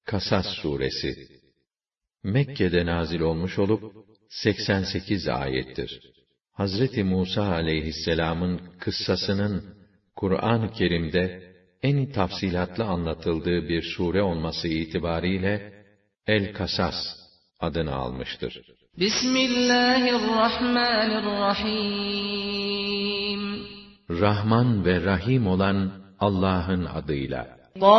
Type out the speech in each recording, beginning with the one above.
Kasas suresi Mekke'de nazil olmuş olup 88 ayettir. Hazreti Musa aleyhisselamın kıssasının Kur'an-ı Kerim'de en tafsilatlı anlatıldığı bir sure olması itibariyle El-Kasas adını almıştır. Bismillahirrahmanirrahim. Rahman ve Rahim olan Allah'ın adıyla.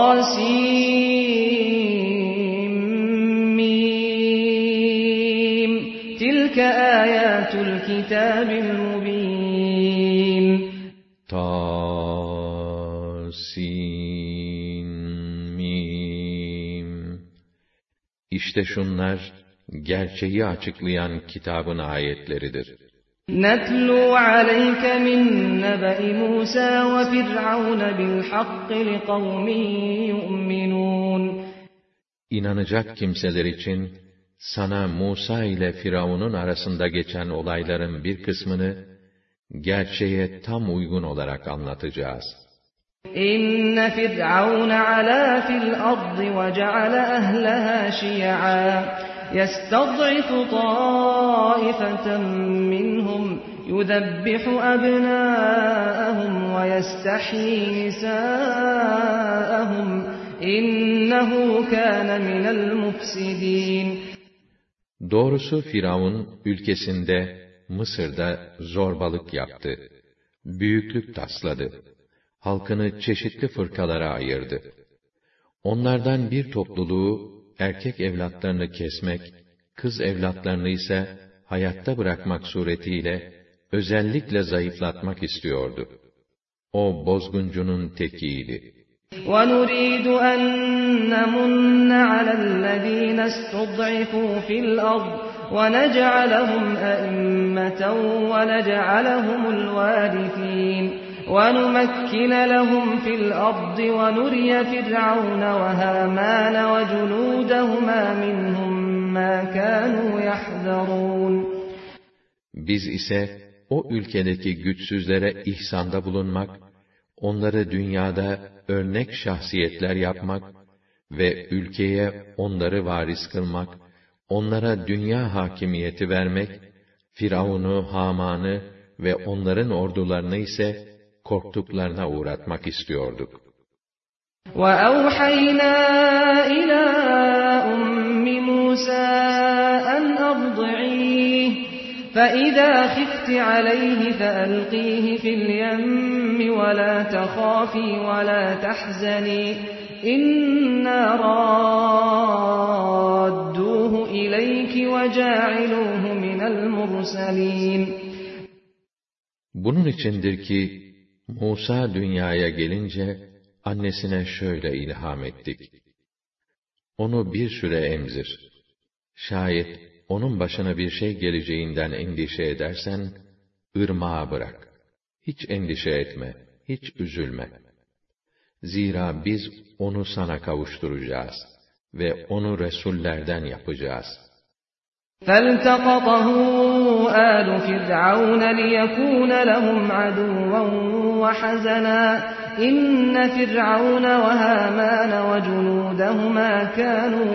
Tasim. Tilke ayatul kitabil mubin. Tasim. İşte şunlar gerçeği açıklayan kitabın ayetleridir. نَتْلُو عَلَيْكَ مِنْ نَبَإِ مُوسَى وَفِرْعَوْنَ بِالْحَقِّ لِقَوْمٍ يُؤْمِنُونَ. İnanacak kimseler için sana Musa ile Firavun'un arasında geçen olayların bir kısmını gerçeğe tam uygun olarak anlatacağız. İnne Firavun ala fil ardı ve ceale ehlaha şi'a yestad'ifu taifeten minhum yudebbihu abnâ'ahum ve yestahyi nisâ'ahum innehu kâne minel mufsidîn. Doğrusu Firavun ülkesinde, Mısır'da zorbalık yaptı. Büyüklük tasladı. Halkını çeşitli fırkalara ayırdı. Onlardan bir topluluğu erkek evlatlarını kesmek, kız evlatlarını ise hayatta bırakmak suretiyle özellikle zayıflatmak istiyordu. O bozguncunun tekiydi. وَنُرِيدُ أَن نَّمُنَّ عَلَى الَّذِينَ اسْتُضْعِفُوا فِي الْأَرْضِ وَنَجْعَلَهُمْ أَئِمَّةً وَنَجْعَلَهُمُ الْوَارِثِينَ وَنُمَكِّنَ لَهُمْ فِي الْأَرْضِ وَنُرِيَ فِرْعَوْنَ وَهَامَانَ وَجُنُودَهُمَا مِنْهُمْ مَا كَانُوا يَحْذَرُونَ. Biz ise o ülkedeki güçsüzlere ihsanda bulunmak, onları dünyada örnek şahsiyetler yapmak ve ülkeye onları varis kılmak, onlara dünya hakimiyeti vermek, Firavun'u, Haman'ı ve onların ordularını ise korktuklarına uğratmak istiyorduk. وَأَوْحَيْنَا إِلَى أُمِّ مُوسَى أَنْ أَرْضِعِيهِ فَإِذَا خِفْتِ عَلَيْهِ فَأَلْقِيهِ فِي الْيَمِّ وَلَا تَخَافِي وَلَا تَحْزَنِي إِنَّا رَادُّوهُ إِلَيْكِ وَجَاعِلُوهُ مِنَ الْمُرْسَلِينَ. Bunun içindir ki Musa dünyaya gelince annesine şöyle ilham ettik. Onu bir süre emzir. Şayet onun başına bir şey geleceğinden endişe edersen, ırmağa bırak. Hiç endişe etme, hiç üzülme. Zira biz onu sana kavuşturacağız ve onu resullerden yapacağız. فَالْتَقَطَهُ آلُ فِرْعَوْنَ لِيَكُونَ لَهُمْ عَدُوًّا وَحَزَنًا إِنَّ فِرْعَوْنَ وَهَامَانَ وَجُنُودَهُمَا كَانُوا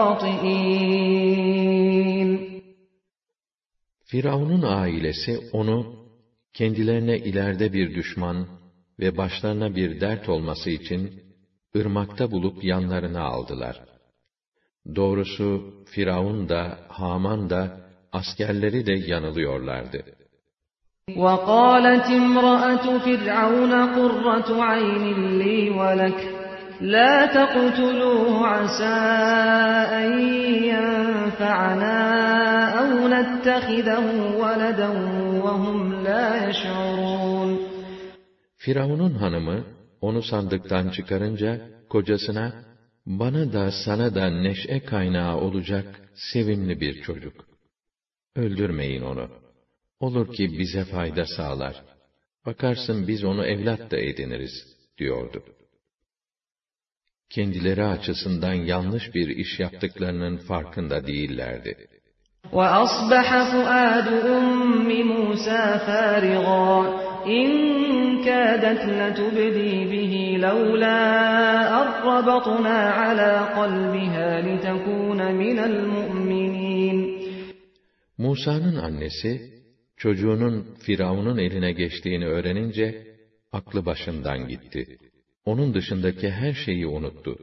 خَاطِئِينَ. Firavun'un ailesi onu kendilerine ileride bir düşman ve başlarına bir dert olması için ırmakta bulup yanlarına aldılar. Doğrusu Firavun da, Haman da, askerleri de yanılıyorlardı. وَقَالَتِ امْرَأَةُ فِرْعَوْنَ قُرَّةُ عَيْنٍ لِّي وَلَكَ لَا تَقْتُلُوهُ عَسَىٰ أَن يَنفَعَنَا أَوْ نَتَّخِذَهُ وَلَدًا وَهُمْ لَا يَشْعُرُونَ. Firavun'un hanımı onu sandıktan çıkarınca kocasına, bana da sana da neşe kaynağı olacak sevimli bir çocuk. Öldürmeyin onu. Olur ki bize fayda sağlar. Bakarsın biz onu evlat da ediniriz, diyordu. Kendileri açısından yanlış bir iş yaptıklarının farkında değillerdi. وَأَصْبَحَ فُؤَادُ أُمِّ مُوسَى فَارِغًا إن كادت لتبدي به لولا أن ربطنا على قلبها لتكون من المؤمنين. Musa'nın annesi, çocuğunun Firavun'un eline geçtiğini öğrenince, aklı başından gitti. Onun dışındaki her şeyi unuttu.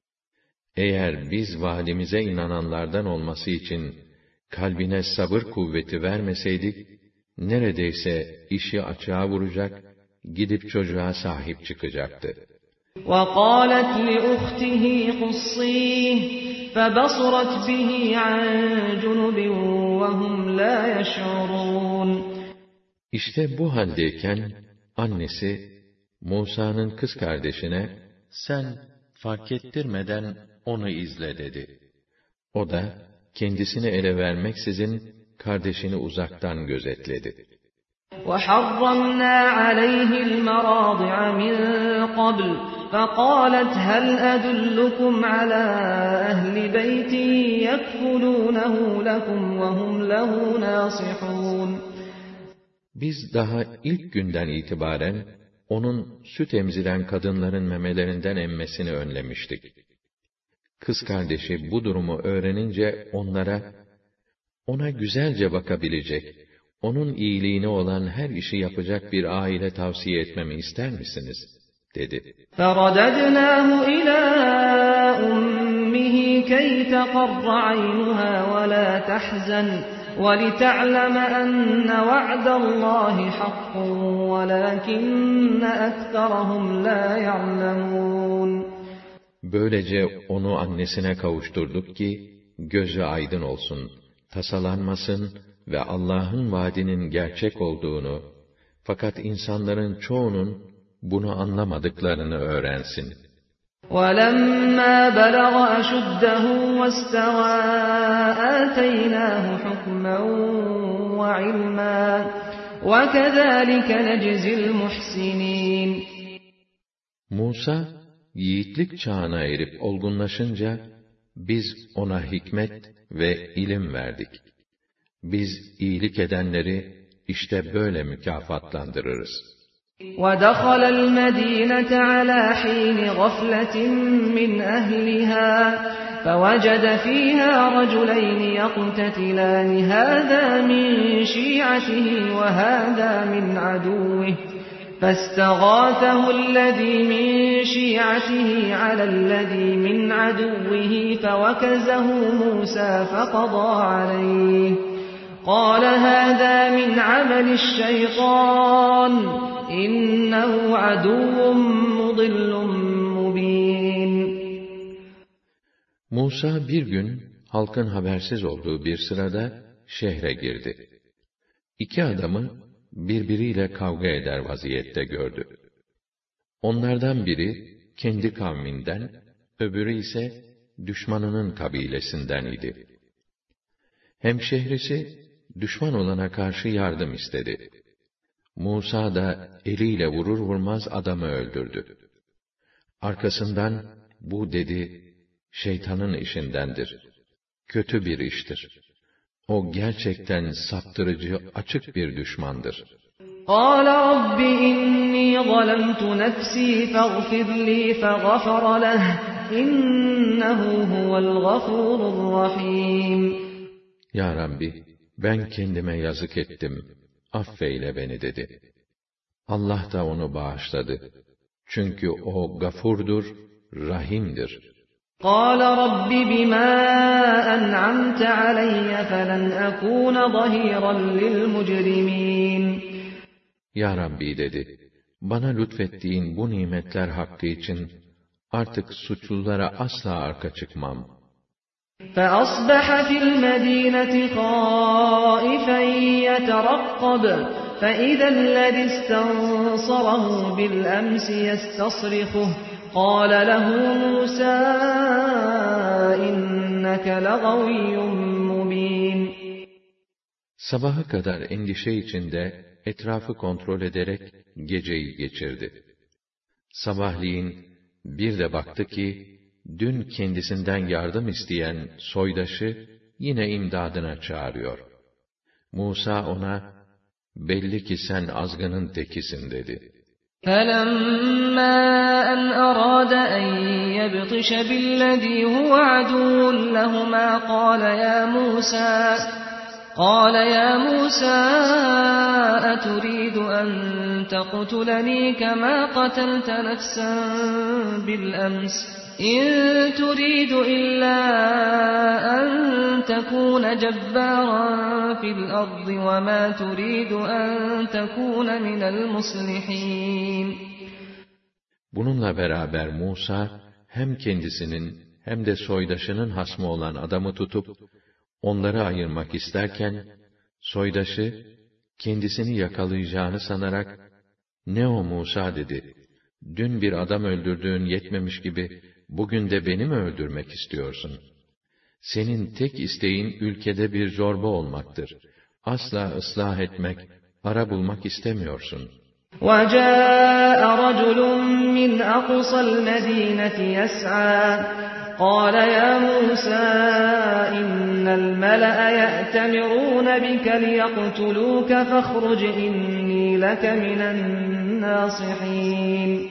Eğer biz valimize inananlardan olması için, kalbine sabır kuvveti vermeseydik, neredeyse işi açığa vuracak, gidip çocuğa sahip çıkacaktı. وَقَالَتْ لِأُخْتِهِ قُصِّيهِ فَبَصُرَتْ بِهِ عَنْ جُنُبٍ وَهُمْ لَا يَشْعُرُونَ. İşte bu haldeyken, annesi, Musa'nın kız kardeşine, sen fark ettirmeden onu izle dedi. O da, kendisini ele vermeksizin, kardeşini uzaktan gözetledi. وَحَرَّمْنَا عَلَيْهِ الْمَرَاضِعَ مِنْ قَبْلُ فَقَالَتْ هَلْ أَدُلُّكُمْ عَلَى أَهْلِ بَيْتٍ يَكْفُلُونَهُ لَكُمْ وَهُمْ لَهُ نَاصِحُونَ. Biz daha ilk günden itibaren, onun süt emziren kadınların memelerinden emmesini önlemiştik. Kız kardeşi bu durumu öğrenince ona güzelce bakabilecek, onun iyiliğine olan her işi yapacak bir aile tavsiye etmemi ister misiniz? dedi. فَرَدَدْنَاهُ إِلَى أُمِّهِ كَيْ تَقَرَّ عَيْنُهَا وَلَا تَحْزَنَ وَلِتَعْلَمَ أَنَّ وَعْدَ اللّٰهِ حَقٌّ وَلَكِنَّ أَكْثَرَهُمْ لَا يَعْلَمُونَ. Böylece onu annesine kavuşturduk ki, gözü aydın olsun, tasalanmasın ve Allah'ın vaadinin gerçek olduğunu, fakat insanların çoğunun bunu anlamadıklarını öğrensin. وَلَمَّا بَلَغَ أَشُدَّهُ وَاسْتَوَى آتَيْنَاهُ حُكْمًا وَعِلْمًا وَكَذَٰلِكَ نَجْزِي الْمُحْسِنِينَ. Musa, yiğitlik çağına erip olgunlaşınca, biz ona hikmet ve ilim verdik. Biz iyilik edenleri işte böyle mükafatlandırırız. وَدَخَلَ الْمَدِينَةَ عَلَى حِينِ غَفْلَةٍ مِّنْ أَهْلِهَا فَوَجَدَ فِيهَا رَجُلَيْنِ يَقْتَتِلَانِ هَذَا مِنْ شِيعَتِهِ وَهَذَا مِنْ عَدُوِّهِ فَاسْتَغَاثَهُ الَّذِي مِنْ شِيعَتِهِ عَلَى الَّذِي مِنْ عَدُوِّهِ فَوَكَزَهُ مُوسَى فَقَضَى عَلَيْهِ قَالَ هَذَا مِنْ عَمَلِ الشَّيْطَانِ إِنَّهُ عَدُوٌّ مُضِلٌّ مُبِينٌ. Musa bir gün, halkın habersiz olduğu bir sırada, şehre girdi. İki adamı, birbiriyle kavga eder vaziyette gördü. Onlardan biri, kendi kavminden, öbürü ise, düşmanının kabilesinden idi. Hemşehrisi, düşman olana karşı yardım istedi. Musa da eliyle vurur vurmaz adamı öldürdü. Arkasından, bu dedi, şeytanın işindendir. Kötü bir iştir. O gerçekten saptırıcı, açık bir düşmandır. قَالَ رَبِّ إِنِّي ظَلَمْتُ نَفْسِي فَاغْفِرْ لِي فَغَفَرَ لَهُ إِنَّهُ هُوَ الْغَفُورُ الرَّحِيمُ. Ya Rabbi, ben kendime yazık ettim, affeyle beni dedi. Allah da onu bağışladı. Çünkü o gafurdur, rahimdir. قَالَ رَبِّ بِمَا أَنْعَمْتَ عَلَيَّ فَلَنْ أَكُونَ ظَهِيرًا لِلْمُجْرِمِينَ. Ya Rabbi dedi, bana lütfettiğin bu nimetler hakkı için artık suçlulara asla arka çıkmam. فَأَصْبَحَ فِي الْمَدِينَةِ خَائِفًا يَتَرَقَّبُ فَإِذَا الَّذِي اسْتَنصَرَهُ بِالْأَمْسِ يَسْتَصْرِخُهُ قَالَ لَهُ مُوسَى إِنَّكَ لَغَوِيٌّ مُبِينٌ. Sabaha kadar endişe içinde etrafı kontrol ederek geceyi geçirdi. Sabahleyin bir de baktı ki, dün kendisinden yardım isteyen soydaşı yine imdadına çağırıyor. Musa ona, belli ki sen azgının tekisin dedi. فَلَمَّا أَنْ أَرَادَ أَنْ يَبْطِشَ بِالَّذِي هُوَ عَدُوٌّ لَهُمَا قَالَ يَا مُوسَى أَتُرِيدُ أَنْ تَقْتُلَنِي كَمَا قَتَلْتَ نَفْسًا بِالْأَمْسِ إِنْ تُرِيدُ إِلَّا أَنْ تَكُونَ جَبَّارًا فِي الْأَرْضِ وَمَا تُرِيدُ أَنْ تَكُونَ مِنَ الْمُصْلِحِينَ. Bununla beraber Musa, hem kendisinin hem de soydaşının hasmı olan adamı tutup, onları ayırmak isterken, soydaşı, kendisini yakalayacağını sanarak, "Ne o Musa?" dedi. "Dün bir adam öldürdüğün yetmemiş gibi, bugün de beni mi öldürmek istiyorsun? Senin tek isteğin ülkede bir zorba olmaktır. Asla ıslah etmek, ara bulmak istemiyorsun." وَجَاءَ رَجُلٌ مِّنْ أَقْصَى الْمَدِينَةِ يَسْعَىٰ قَالَ يَا مُوسَىٰ إِنَّ الْمَلَأَ يَأْتَمِرُونَ بِكَ لِيَقْتُلُوكَ فَاخْرُجْ إِنِّي لَكَ مِنَ النَّاصِحِينَ.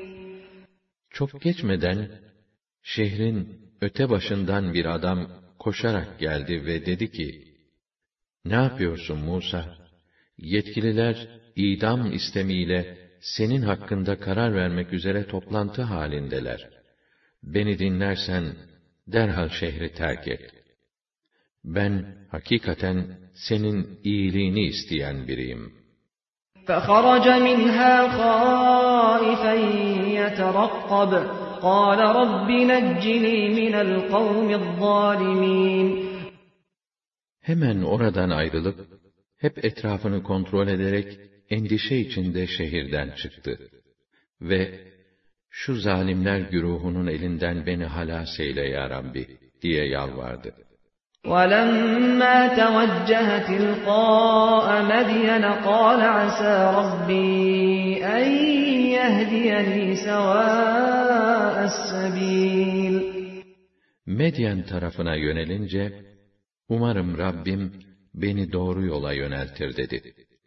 Çok geçmeden, şehrin öte başından bir adam koşarak geldi ve dedi ki, "Ne yapıyorsun Musa? Yetkililer, idam istemiyle senin hakkında karar vermek üzere toplantı halindeler. Beni dinlersen, derhal şehri terk et. Ben, hakikaten senin iyiliğini isteyen biriyim." فَخَرَجَ مِنْهَا خَائِفًا يَتَرَقَّبُ قَالَ رَبِّ نَجِّنِي مِنَ الْقَوْمِ الظَّالِمِينَ. Hemen oradan ayrılıp, hep etrafını kontrol ederek, endişe içinde şehirden çıktı. Ve, "Şu zalimler güruhunun elinden beni halas eyle ya Rabbi," diye yalvardı. وَلَمَّا تَوَجَّهَ تِلْقَاءَ مَدْيَنَ قَالَ عَسَىٰ رَبِّي أَنْ يَهْدِيَنِي سَوَاءَ السَّبِيلِ. Medyen tarafına yönelince, "Umarım Rabbim beni doğru yola yöneltir," dedi.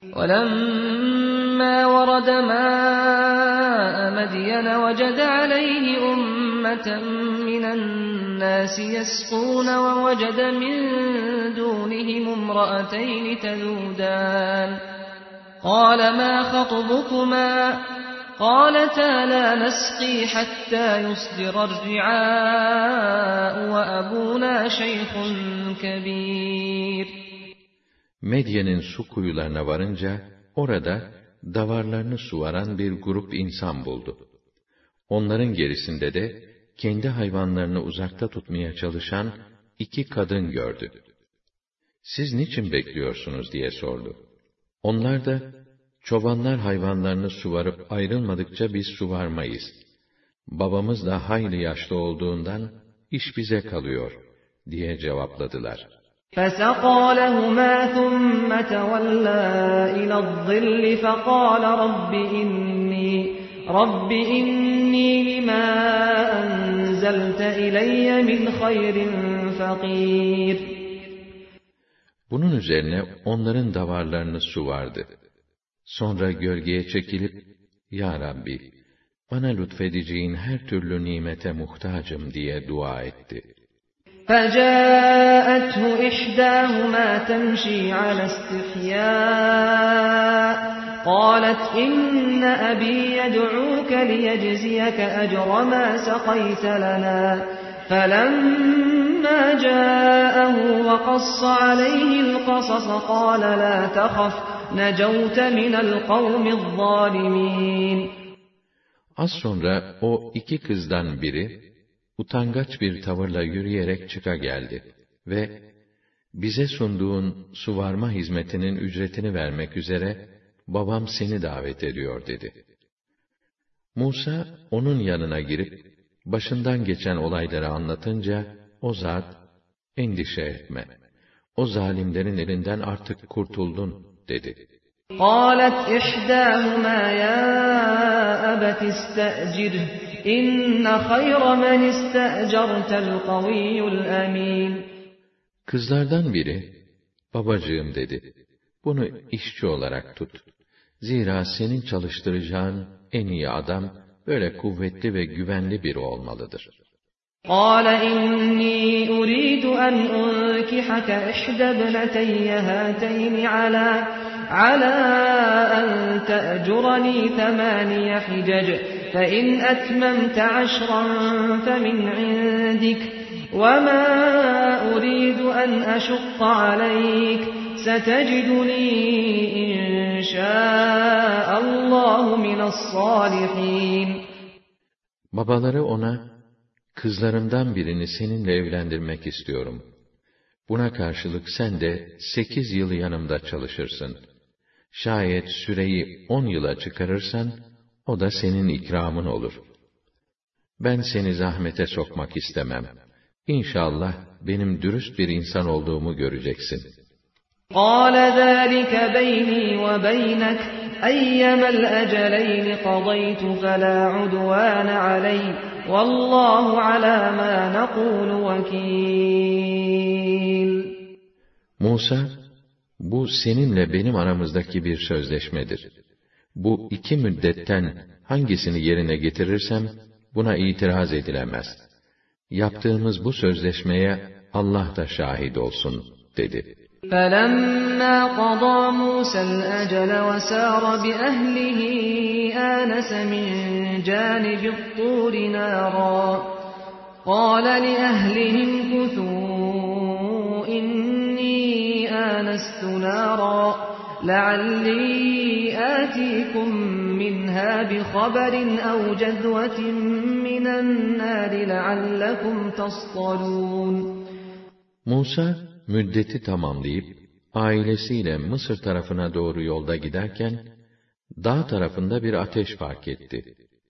وَلَمَّا وَرَدَ مَاءَ مَدْيَنَ وَجَدَ عَلَيْهِ أُمَّةً مِّنَ النَّاسِ يَسْقُونَ وَوَجَدَ مِن دُونِهِمُ امْرَأَتَيْنِ تَذُودَانِ قَالَ مَا خَطْبُكُمَا قَالَتَا لَا نَسْقِي حَتَّىٰ يُصْدِرَ الرِّعَاءُ وَأَبُونَا شَيْخٌ كَبِيرٌ. Medyen'in su kuyularına varınca, orada davarlarını suvaran bir grup insan buldu. Onların gerisinde de, kendi hayvanlarını uzakta tutmaya çalışan iki kadın gördü. "Siz niçin bekliyorsunuz?" diye sordu. Onlar da, "Çobanlar hayvanlarını suvarıp ayrılmadıkça biz suvarmayız. Babamız da hayli yaşlı olduğundan, iş bize kalıyor," diye cevapladılar. فَسَقَىٰ لَهُمَا ثُمَّ تَوَلَّىٰ إِلَى الظِّلِّ فَقَالَ رَبِّ إِنِّي لِمَا أَنزَلْتَ إِلَيَّ مِنْ خَيْرٍ فَقِيرٌ. Bunun üzerine onların davarlarını suvardı. Sonra gölgeye çekilip, "Ya Rabbi, bana lütfedeceğin her türlü nimete muhtacım," diye dua etti. فَجَاءَتْهُ إِحْدَاهُمَا تَمْشِي عَلَى اسْتِحْيَاءٍ قَالَتْ إِنَّ أَبِي يَدْعُوكَ لِيَجْزِيَكَ أَجْرَ مَا سَقَيْتَ لَنَا فَلَمَّا جَاءَهُ وَقَصَّ عَلَيْهِ الْقَصَصَ قَالَ لَا تَخَفْ نَجَوْتَ مِنَ الْقَوْمِ الظَّالِمِينَ. Az sonra o iki kızdan biri, utangaç bir tavırla yürüyerek çıka geldi ve "Bize sunduğun suvarma hizmetinin ücretini vermek üzere babam seni davet ediyor," dedi. Musa onun yanına girip başından geçen olayları anlatınca o zat, "Endişe etme, o zalimlerin elinden artık kurtuldun," dedi. قَالَتْ إِحْدَاهُمَا يَا أَبَتِ اسْتَأْجِرْهُ إِنَّ خَيْرَ مَنِ اسْتَأْجَرْتَ الْقَوِيُّ الْأَمِينُ. Kızlardan biri, "Babacığım," dedi, "bu bunu işçi olarak tut. Zira senin çalıştıracağın en iyi adam, böyle kuvvetli ve güvenli biri olmalıdır. قَالَ إِنِّي أُرِيدُ أَنْ أُنْكِحَكَ إِحْدَى ابْنَتَيَّ هَاتَيْنِ عَلَى أَنْ تَأْجُرَنِي 8 حِجَجٍ فَإِنْ أَتْمَمْتَ 10 فَمِنْ عِنْدِكَ وَمَا أُرِيدُ أَنْ أَشُقَّ عَلَيْكَ سَتَجِدُنِي إِنْ شَاءَ اللّٰهُ مِنَ الصَّالِحِينَ. Babaları ona, kızlarımdan birini seninle evlendirmek istiyorum. Buna karşılık sen de 8 yıl yanımda çalışırsın. Şayet süreyi 10 yıla çıkarırsan, o da senin ikramın olur. Ben seni zahmete sokmak istemem. İnşallah benim dürüst bir insan olduğumu göreceksin. قَالَ ذَٰلِكَ بَيْنِي وَبَيْنَكَ أَيَّمَا الْأَجَلَيْنِ قَضَيْتُ فَلَا عُدْوَانَ عَلَيَّ وَاللّٰهُ عَلَى مَا نَقُولُ وَكِيلٌ. Musa, bu seninle benim aramızdaki bir sözleşmedir. Bu 2 müddetten hangisini yerine getirirsem, buna itiraz edilemez. Yaptığımız bu sözleşmeye Allah da şahit olsun, dedi. فَلَمَّا قَضَى مُوسَى الْأَجَلَ وَسَارَ بِأَهْلِهِ آنَسَ مِنْ جَانِبِ الطُّورِ نَارًا قَالَ لِأَهْلِهِ امْكُثُوا إِنِّي آنَسْتُ نَارًا لَعَلِّي آتِيكُمْ مِنْهَا بِخَبَرٍ أَوْ جَذْوَةٍ مِنَ النَّارِ لَعَلَّكُمْ تَصْطَلُونَ. Musa, müddeti tamamlayıp, ailesiyle Mısır tarafına doğru yolda giderken, dağ tarafında bir ateş fark etti.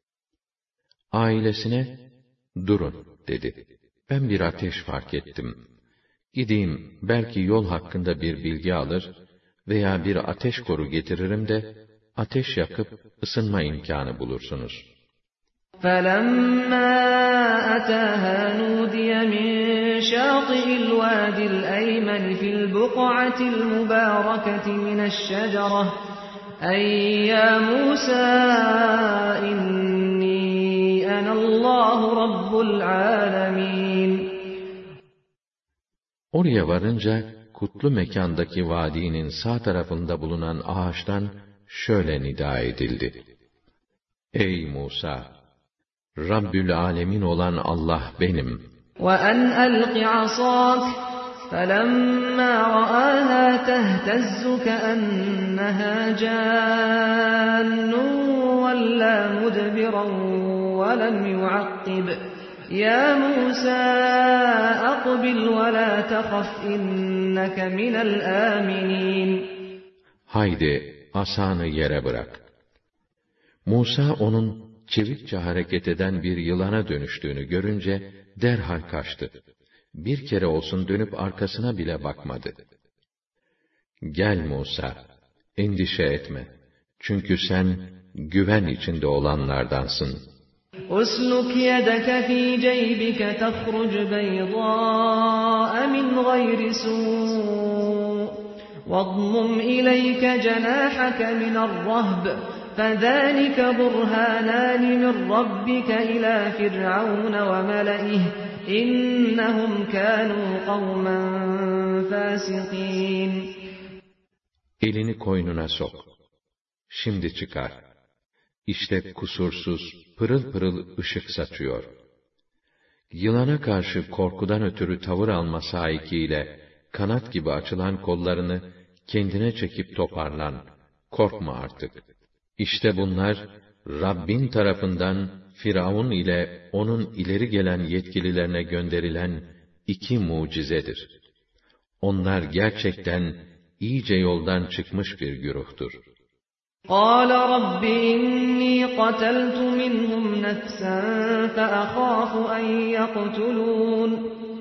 Ailesine, durun, dedi. Ben bir ateş fark ettim. Gideyim, belki yol hakkında bir bilgi alır veya bir ateş koru getiririm de, ateş yakıp ısınma imkanı bulursunuz. فَلَمَّا أَتَاهَا نُودِيَ مِنْ شَاطِئِ الْوَادِ الْأَيْمَنِ فِي الْبُقْعَةِ الْمُبَارَكَةِ مِنَ الشَّجَرَةِ أَيْ يَا مُوسَى إِنِّي أَنَا اللّٰهُ رَبُّ الْعَالَمِينَ. Oraya varınca, kutlu mekandaki vadinin sağ tarafında bulunan ağaçtan şöyle nida edildi. Ey Musa! Rabbül Alemin olan Allah benim. وَأَنْ أَلْقِ عَصَاكَ فَلَمَّا رَآهَا تَهْتَزُّ كَأَنَّهَا جَانٌّ وَلَّىٰ مُدْبِرًا وَلَمْ يُعَقِّبْ يَا مُوسَىٰ أَقْبِلْ وَلَا تَخَفْ إِنَّكَ مِنَ الْآمِنِينَ. Haydi asanı yere bırak. Musa onun çevikçe hareket eden bir yılana dönüştüğünü görünce derhal kaçtı. Bir kere olsun dönüp arkasına bile bakmadı. Gel Musa, endişe etme. Çünkü sen güven içinde olanlardansın. أُسْلُكْ يَدَكَ فِي جَيْبِكَ تَخْرُجْ بَيْضَاءَ مِنْ غَيْرِ سُوءٍ وَاضْمُمْ إِلَيْكَ جَنَاحَكَ مِنَ الرَّهْبِ فَذَلِكَ بُرْهَانَانِ مِنْ رَبِّكَ إِلَى فِرْعَوْنَ وَمَلَئِهِ إِنَّهُمْ كَانُوا قَوْمًا فَاسِقِينَ. Elini koynuna sok. Şimdi çıkar. İşte kusursuz, pırıl pırıl ışık saçıyor. Yılana karşı korkudan ötürü tavır alma sahikiyle kanat gibi açılan kollarını kendine çekip toparlan. Korkma artık. İşte bunlar Rabbin tarafından Firavun ile onun ileri gelen yetkililerine gönderilen 2 mucizedir. Onlar gerçekten iyice yoldan çıkmış bir güruhtur. قَالَ رَبِّ إِنِّي قَتَلْتُ مِنْهُمْ نَفْسًا فَأَخَافُ أَنْ يَقْتُلُونِ.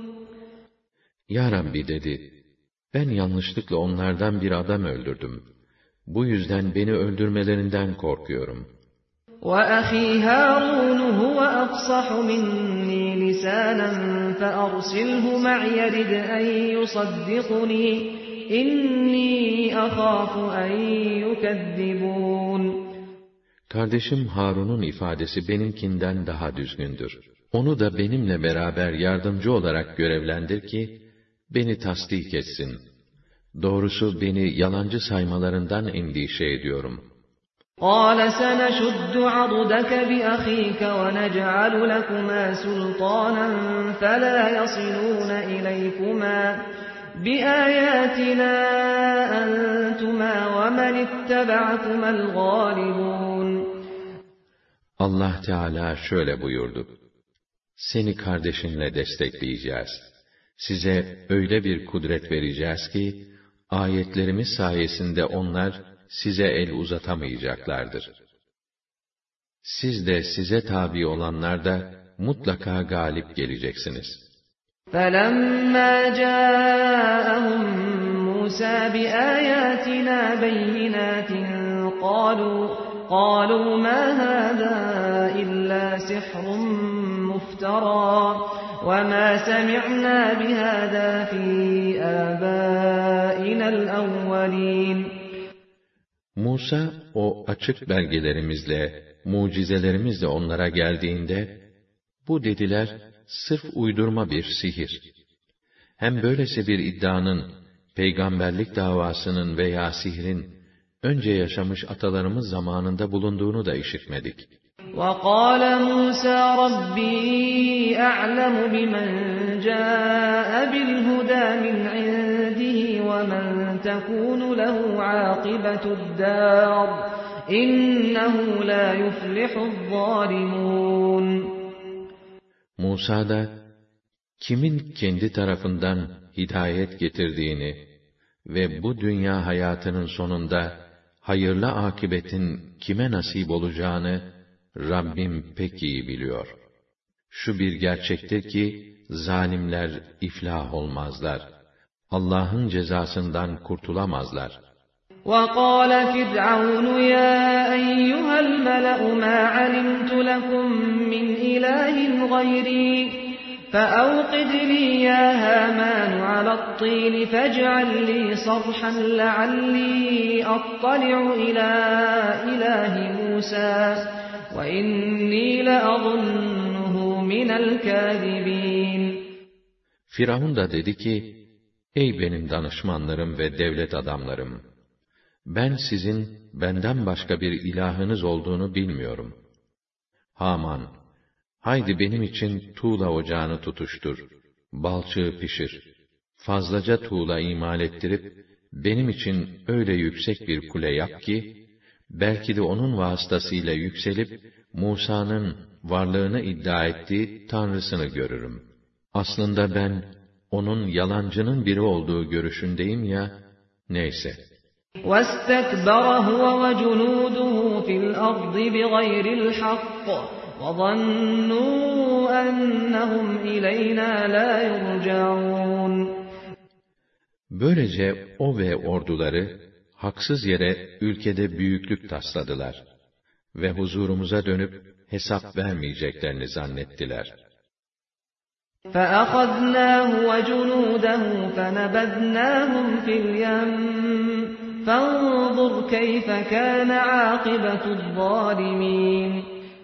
Ya Rabbi dedi, ben yanlışlıkla onlardan bir adam öldürdüm. Bu yüzden beni öldürmelerinden korkuyorum. وَأَخِي هَارُونُ هُوَ أَفْصَحُ مِنِّي لِسَانًا فَأَرْسِلْهُ مَعِيَ رِدْ أَنْ يُصَدِّقُنِي إني أخاف أن يكذبون. Kardeşim Harun'un ifadesi benimkinden daha düzgündür. Onu da benimle beraber yardımcı olarak görevlendir ki, beni tasdik etsin. Doğrusu beni yalancı saymalarından endişe ediyorum. قال سنشد عضدك بأخيك ونجعل لكما سلطانا فلا يصلون إليكما بآياتنا أنتما ومن اتبعكما الغالبون. Allah Teala şöyle buyurdu: Seni kardeşinle destekleyeceğiz. Size öyle bir kudret vereceğiz ki, ayetlerimiz sayesinde onlar size el uzatamayacaklardır. Siz de size tabi olanlar da mutlaka galip geleceksiniz. فَلَمَّا جَاءَهُم مُوسَى بِآيَاتِنَا بَيِّنَاتٍ قالوا ما هذا إلا سحر مفترى وما سمعنا بهذا في آبائنا الأولين. Musa o açık belgelerimizle, mucizelerimizle onlara geldiğinde, bu dediler, sırf uydurma bir sihir. Hem böylesi bir iddianın, peygamberlik davasının veya sihrin, önce yaşamış atalarımız zamanında bulunduğunu da işitmedik. وَقَالَ مُوسَى رَبِّي أَعْلَمُ بِمَنْ جَاءَ بِالْهُدَى مِنْ عِنْدِهِ وَمَنْ تَكُونُ لَهُ عَاقِبَةُ الدَّارِ إِنَّهُ لَا يُفْلِحُ الظَّالِمُونَ. Musa da, kimin kendi tarafından hidayet getirdiğini ve bu dünya hayatının sonunda hayırlı akıbetin kime nasip olacağını Rabbim pek iyi biliyor. Şu bir gerçektir ki, zalimler iflah olmazlar. Allah'ın cezasından kurtulamazlar. وَقَالَ فِرْعَوْنُ يَا أَيُّهَا الْمَلَأُ مَا عَلِمْتُ لَكُمْ مِنْ إِلَٰهٍ غَيْرِي فَأَوْقِدْ لِي يَا هَامَانُ عَلَى الطِّينِ فَاجْعَل لِّي صَرْحًا لَّعَلِّي أَطَّلِعُ إِلَىٰ إِلَٰهِ مُوسَىٰ وَإِنِّي لَأَظُنُّهُ مِنَ الْكَاذِبِينَ. Firavun da dedi ki, ey benim danışmanlarım ve devlet adamlarım! Ben sizin benden başka bir ilahınız olduğunu bilmiyorum. Haman, haydi benim için tuğla ocağını tutuştur, balçığı pişir, fazlaca tuğla imal ettirip, benim için öyle yüksek bir kule yap ki, belki de onun vasıtasıyla yükselip, Musa'nın varlığını iddia ettiği Tanrısını görürüm. Aslında ben, onun yalancının biri olduğu görüşündeyim ya, neyse. وَاسْتَكْبَرَ هُوَ وَجُنُودُهُ فِي الْأَرْضِ بِغَيْرِ الْحَقِّ وَظَنُّوا أَنَّهُمْ إِلَيْنَا لَا يُرْجَعُونَ. Böylece o ve orduları, haksız yere ülkede büyüklük tasladılar ve huzurumuza dönüp hesap vermeyeceklerini zannettiler. فَأَخَذْنَاهُ وَجُنُودَهُ فَنَبَذْنَاهُمْ فِي الْيَمِّ فَانظُرْ كَيْفَ كَانَ عَاقِبَةُ الظَّالِمِينَ.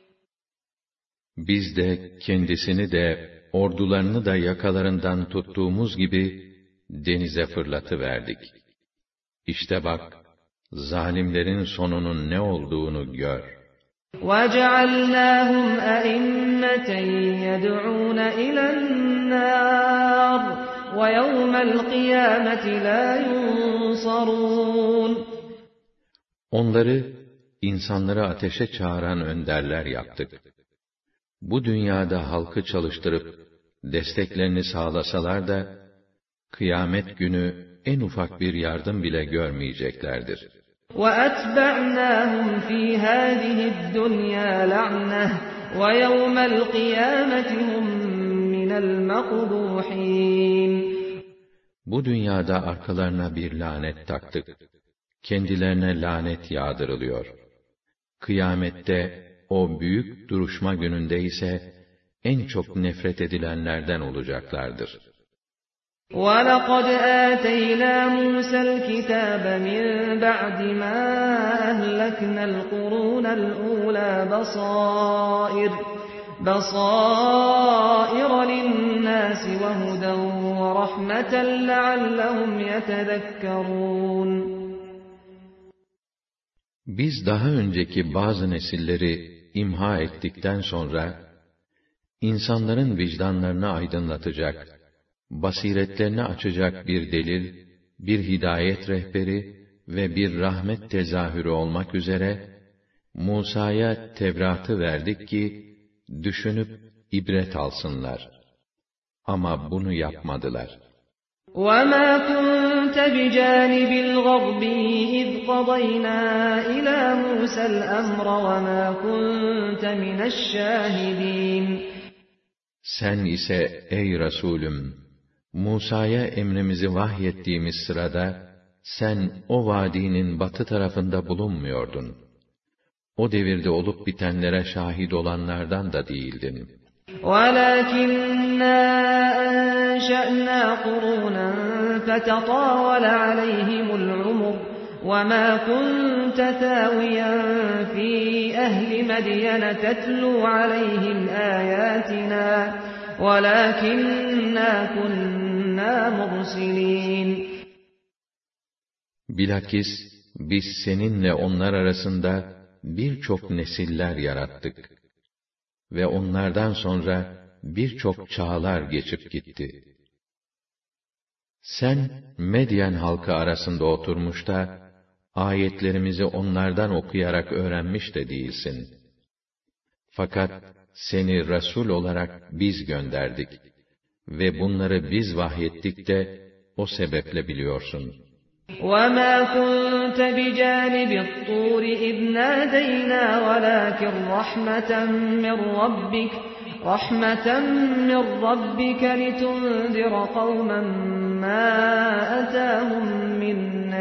Biz de kendisini de ordularını da yakalarından tuttuğumuz gibi denize fırlatıverdik. İşte bak, zalimlerin sonunun ne olduğunu gör. وَجَعَلْنَاهُمْ أَئِمَّةً يَدْعُونَ إِلَى النَّارِ وَيَوْمَ الْقِيَامَةِ لَا يُنصَرُونَ. Onları, insanları ateşe çağıran önderler yaptık. Bu dünyada halkı çalıştırıp, desteklerini sağlasalar da, kıyamet günü en ufak bir yardım bile görmeyeceklerdir. وَأَتْبَعْنَاهُمْ فِي هَٰذِهِ الدُّنْيَا لَعْنَةً وَيَوْمَ الْقِيَامَةِ هُمْ مِنَ الْمَقْبُوحِينَ. Bu dünyada arkalarına bir lanet taktık. Kendilerine lanet yağdırılıyor. Kıyamette, o büyük duruşma gününde ise, en çok nefret edilenlerden olacaklardır. وَلَقَدْ آتَيْنَا مُوسَى الْكِتَابَ مِنْ بَعْدِ مَا أَهْلَكْنَا الْقُرُونَ الْأُولَى بَصَائِرَ لِلنَّاسِ وَهُدًى وَرَحْمَةً لَعَلَّهُمْ يَتَذَكَّرُونَ. Biz daha önceki bazı nesilleri imha ettikten sonra, insanların vicdanlarını aydınlatacak, basiretlerini açacak bir delil, bir hidayet rehberi ve bir rahmet tezahürü olmak üzere, Musa'ya Tevrat'ı verdik ki, düşünüp ibret alsınlar. Ama bunu yapmadılar. وَمَا كُنْتَ بِجَانِبِ الْغَرْبِيِّ إِذْ قَضَيْنَا إِلَى مُوسَى الْأَمْرَ وَمَا كُنْتَ مِنَ الشَّاهِدِينَ. Sen ise ey Resulüm, Musa'ya emrimizi vahyettiğimiz sırada, sen o vadinin batı tarafında bulunmuyordun. O devirde olup bitenlere şahit olanlardan da değildin. وَلَكِنَّا أَنشَأْنَا قُرُونًا فَتَطَاوَلَ عَلَيْهِمُ الْعُمُرُ وَمَا كُنْتَ ثَاوِيًا فِي أَهْلِ مَدْيَنَ تَتْلُو عَلَيْهِمْ آيَاتِنَا وَلَكِنَّا كُنَّا مُرْسِلِينَ. Bilakis biz seninle onlar arasında birçok nesiller yarattık ve onlardan sonra birçok çağlar geçip gitti. Sen Medyen halkı arasında oturmuş da ayetlerimizi onlardan okuyarak öğrenmiş de değilsin. Fakat seni Resul olarak biz gönderdik ve bunları biz vahyettik de o sebeple biliyorsun. وَمَا كُنْتَ بِجَانِبِ الطُّورِ إِذْ نَادَيْنَا وَلَكِنْ رَحْمَةً مِّن رَّبِّكَ لِتُنذِرَ قَوْمًا مَّا أَتَاهُم مِّن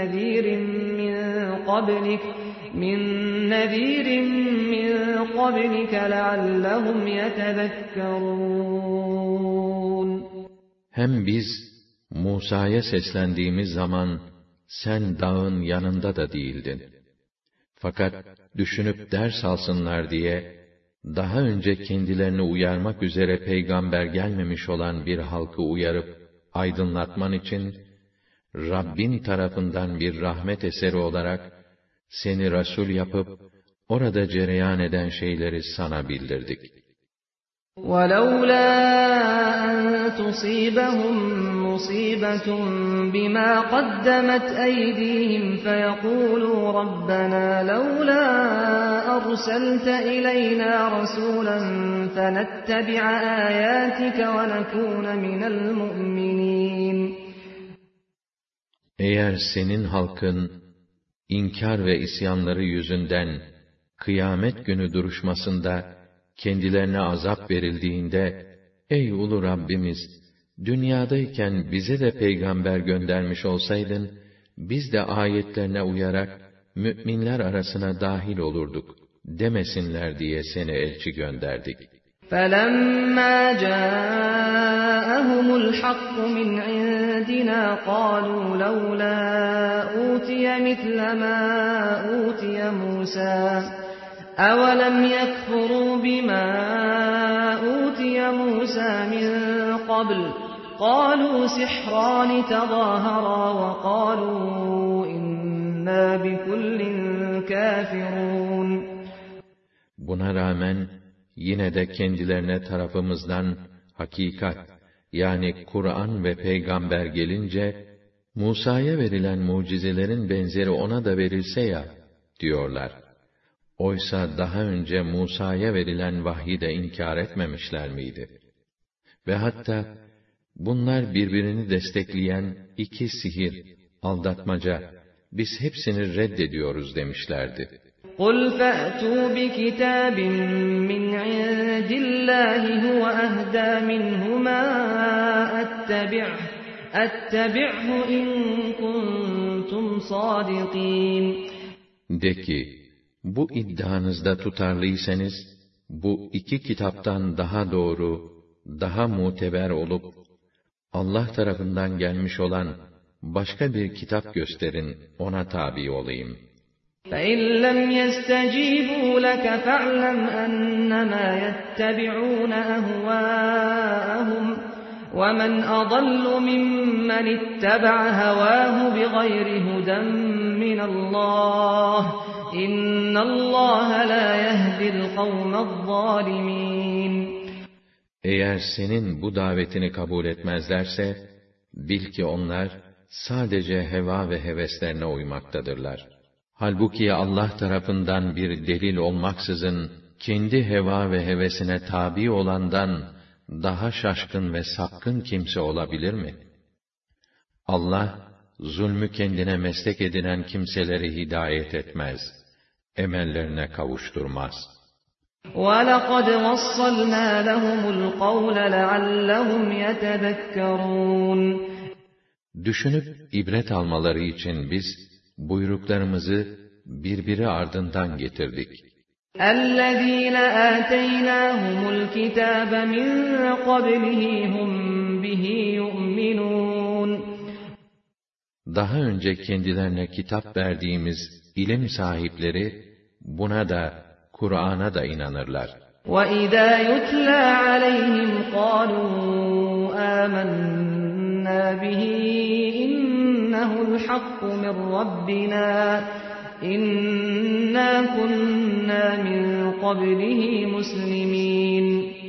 نَّذِيرٍ مِّن قَبْلِكَ لَعَلَّهُمْ يَتَذَكَّرُونَ. Hem biz Musa'ya seslendiğimiz zaman sen dağın yanında da değildin. Fakat düşünüp ders alsınlar diye daha önce kendilerini uyarmak üzere peygamber gelmemiş olan bir halkı uyarıp aydınlatman için Rabbin tarafından bir rahmet eseri olarak seni Resul yapıp orada cereyan eden şeyleri sana bildirdik. وَلَوْلَا أَن تُصِيبَهُم مُّصِيبَةٌ بِمَا قَدَّمَتْ أَيْدِيهِمْ فَيَقُولُوا رَبَّنَا لَوْلَا أَرْسَلْتَ إِلَيْنَا رَسُولًا فَنَتَّبِعَ آيَاتِكَ وَنَكُونَ مِنَ الْمُؤْمِنِينَ. Eğer senin halkın inkar ve isyanları yüzünden kıyamet günü duruşmasında kendilerine azap verildiğinde, ey ulu Rabbimiz, dünyadayken bize de peygamber göndermiş olsaydın, biz de ayetlerine uyarak müminler arasına dahil olurduk demesinler diye seni elçi gönderdik. فَلَمَّا جَاءَهُمُ الْحَقُّ مِنْ عِنْدِنَا قَالُوا لَوْلَا أُوتِيَ مِثْلَ مَا أُوتِيَ مُوسَى أَوَلَمْ يَكْفُرُوا بِمَا أُوتِيَ مُوسَى مِنْ قَبْلُ قَالُوا سِحْرَانِ تَظَاهَرَا وَقَالُوا إِنَّا بِكُلٍّ كَافِرُونَ. Buna rağmen yine de kendilerine tarafımızdan hakikat, yani Kur'an ve peygamber gelince, Musa'ya verilen mucizelerin benzeri ona da verilse ya, diyorlar. Oysa daha önce Musa'ya verilen vahyi de inkar etmemişler miydi? Ve hatta, bunlar birbirini destekleyen iki sihir, aldatmaca, biz hepsini reddediyoruz demişlerdi. قُلْ فَأْتُوا بِكِتَابٍ مِّنْ عِندِ اللَّهِ هُوَ أَهْدَىٰ مِنْهُمَا أَتَّبِعْهُ إِن كُنتُمْ صَادِقِينَ. De ki, bu iddianızda tutarlıysanız, bu iki kitaptan daha doğru, daha muteber olup, Allah tarafından gelmiş olan başka bir kitap gösterin, ona tabi olayım. فَإِنْ لَمْ يَسْتَجِيبُوا لَكَ فَاعْلَمْ أَنَّمَا يَتَّبِعُونَ أَهْوَاءَهُمْ وَمَنْ أَضَلُّ مِمَّنِ اتَّبَعَ هَوَاهُ بِغَيْرِ هُدًى مِنَ اللّٰهِ إِنَّ اللّٰهَ لَا يَهْدِي الْقَوْمَ الظَّالِمِينَ. Eğer senin bu davetini kabul etmezlerse, bil ki onlar sadece heva ve heveslerine uymaktadırlar. Halbuki Allah tarafından bir delil olmaksızın, kendi heva ve hevesine tabi olandan daha şaşkın ve sapkın kimse olabilir mi? Allah, zulmü kendine meslek edinen kimseleri hidayet etmez, emellerine kavuşturmaz. وَلَقَدْ وَصَّلْنَا لَهُمُ الْقَوْلَ لَعَلَّهُمْ يَتَذَكَّرُونَ. Düşünüp ibret almaları için biz buyruklarımızı birbiri ardından getirdik. اَلَّذ۪ينَ آتَيْنَاهُمُ الْكِتَابَ مِنْ قَبْلِهِ هُمْ بِهِ يُؤْمِنُونَ. Daha önce kendilerine kitap verdiğimiz ilim sahipleri buna da, Kur'an'a da inanırlar. وَإِذَا يُتْلَى عَلَيْهِمْ قَالُوا آمَنَّا بِهِ إِنَّهُ الْحَقُّ مِنْ رَبِّنَا إِنَّا كُنَّا مِنْ قَبْلِهِ مُسْلِمِينَ.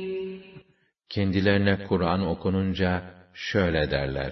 Kendilerine Kur'an okununca şöyle derler: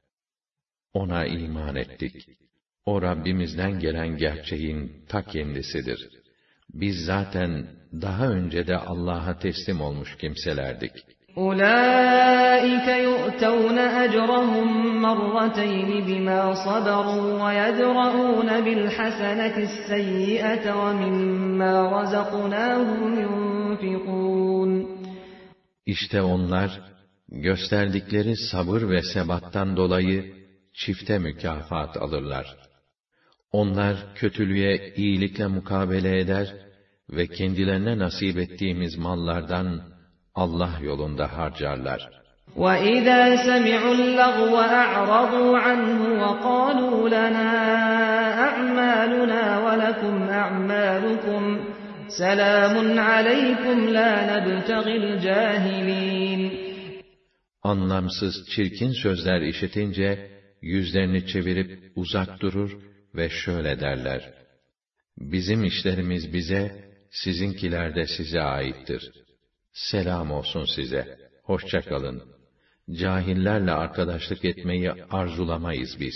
Ona iman ettik. O Rabbimizden gelen gerçeğin ta kendisidir. Biz zaten daha önce de Allah'a teslim olmuş kimselerdik. أُولَٰئِكَ يُؤْتَوْنَ أَجْرَهُمْ مَرَّتَيْنِ بِمَا صَبَرُوا وَيَدْرَءُونَ بِالْحَسَنَةِ السَّيِّئَةَ وَمِمَّا رَزَقْنَاهُمْ يُنْفِقُونَ. İşte onlar, gösterdikleri sabır ve sebattan dolayı çifte mükafat alırlar. Onlar kötülüğe iyilikle mukabele eder ve kendilerine nasip ettiğimiz mallardan Allah yolunda harcarlar. وَإِذَا سَمِعُوا اللَّغْوَ أَعْرَضُوا عَنْهُ وَقَالُوا لَنَا أَعْمَالُنَا وَلَكُمْ أَعْمَالُكُمْ سَلَامٌ عَلَيْكُمْ لَا نَبْتَغِي الْجَاهِلِينَ. Anlamsız, çirkin sözler işitince yüzlerini çevirip uzak durur ve şöyle derler: Bizim işlerimiz bize, sizinkiler de size aittir. Selam olsun size, hoşça kalın. Cahillerle arkadaşlık etmeyi arzulamayız biz.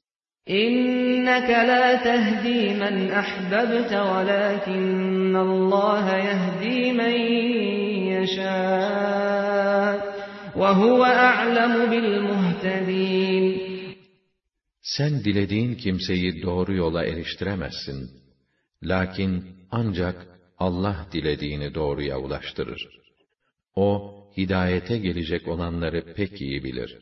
İnneke la tehdi men ahbabte velakinnallâhe yehdi men yeşâ ve huve a'lemu bil muhtedîn. Sen dilediğin kimseyi doğru yola eriştiremezsin. Lakin ancak Allah dilediğini doğruya ulaştırır. O, hidayete gelecek olanları pek iyi bilir.